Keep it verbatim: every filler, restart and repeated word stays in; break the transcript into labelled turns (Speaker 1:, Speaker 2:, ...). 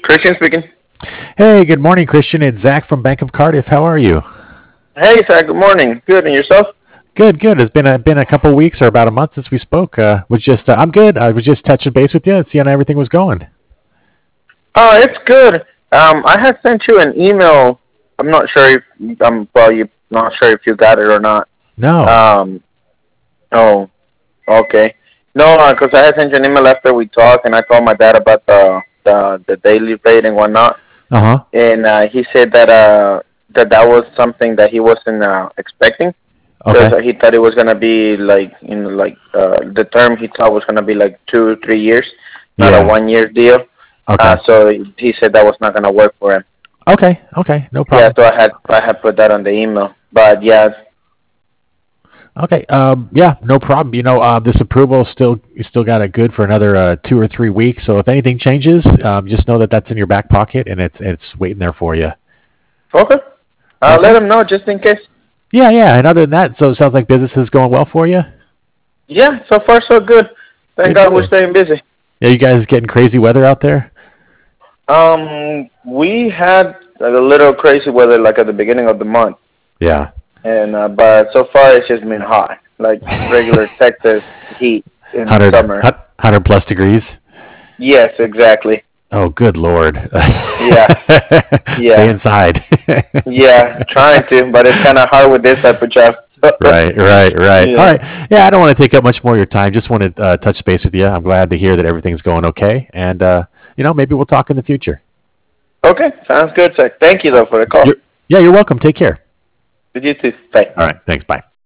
Speaker 1: Christian speaking.
Speaker 2: Hey, good morning, Christian. It's Zach from Bank of Cardiff. How are you?
Speaker 1: Hey, Zach. Good morning. Good, and yourself?
Speaker 2: Good, good. It's been a, been a couple weeks or about a month since we spoke. Uh, was just uh, I'm good. I was just touching base with you and seeing how everything was going.
Speaker 1: Oh, it's good. Um, I had sent you an email. I'm not sure if I'm well. You not sure if you got it or not.
Speaker 2: No.
Speaker 1: Um. Oh. Okay. No, because I had sent you an email after we talked, and I told my dad about the the, the daily rate and whatnot,
Speaker 2: Uh huh.
Speaker 1: and uh, he said that uh that that was something that he wasn't uh, expecting. Because
Speaker 2: Okay.
Speaker 1: he thought it was gonna be like you know like uh, the term he thought was gonna be like two three years, not a
Speaker 2: Yeah.
Speaker 1: one year deal. Uh,
Speaker 2: Okay.
Speaker 1: so he said that was not gonna work for him.
Speaker 2: Okay. Okay. No
Speaker 1: Yeah,
Speaker 2: problem.
Speaker 1: so I had I had put that on the email. But yeah,
Speaker 2: Okay. Um. Yeah. No problem. You know, uh, this approval still you still got it good for another uh, two or three weeks. So if anything changes, um, just know that that's in your back pocket and it's it's waiting there for you.
Speaker 1: okay. I'll let
Speaker 2: Okay.
Speaker 1: him know just in case.
Speaker 2: Yeah. Yeah. And other than that, so it sounds like business is going well for you.
Speaker 1: Yeah, so far so good. Thank
Speaker 2: Good.
Speaker 1: God we're
Speaker 2: Good.
Speaker 1: staying busy.
Speaker 2: Yeah. You guys getting crazy weather out there?
Speaker 1: Um, we had like, a little crazy weather like at the beginning of the month,
Speaker 2: Yeah.
Speaker 1: and uh, but so far it's just been hot, like regular Texas heat in
Speaker 2: Hundred
Speaker 1: summer.
Speaker 2: hundred plus degrees.
Speaker 1: Yes, exactly.
Speaker 2: Oh, good lord.
Speaker 1: Yeah,
Speaker 2: Stay
Speaker 1: yeah.
Speaker 2: inside.
Speaker 1: Yeah, trying to, but it's kind of hard with this type of job.
Speaker 2: Right, right, right. All
Speaker 1: Yeah.
Speaker 2: right. Yeah, I don't want to take up much more of your time. Just want to uh, touch base with you. I'm glad to hear that everything's going okay, and uh, you know, maybe we'll talk in the future.
Speaker 1: Okay, sounds good, sir. Thank you,
Speaker 2: Uh,
Speaker 1: though, for the call.
Speaker 2: you're, yeah, you're welcome. Take care.
Speaker 1: Did you too? Bye.
Speaker 2: All right. Thanks. Bye.